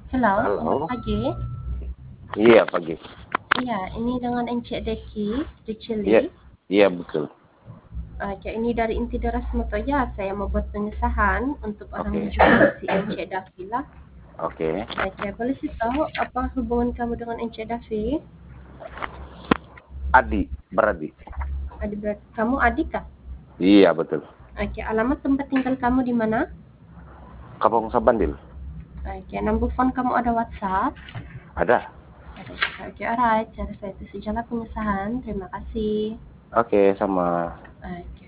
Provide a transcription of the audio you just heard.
Halo, selamat Halo, pagi. iya pagi. Iya, ini dengan Encik Deki di Iya, Chile. iya betul. Oke, ini dari inti deras Motoya. Saya mau buat pengesahan untuk orang Oke, menjadi si Encik Davi lah. oke. Oke, boleh sih tahu apa hubungan kamu dengan Encik Davi? Adi, beradik. Kamu adik kah? Iya betul. Oke, alamat tempat tinggal kamu di mana? Kampung Sabandil. Oke, nomor phone kamu ada WhatsApp? Ada. Ada juga. Oke, alright. Cara saya itu sejalan pengesahan. Terima kasih. Oke, sama. Oke.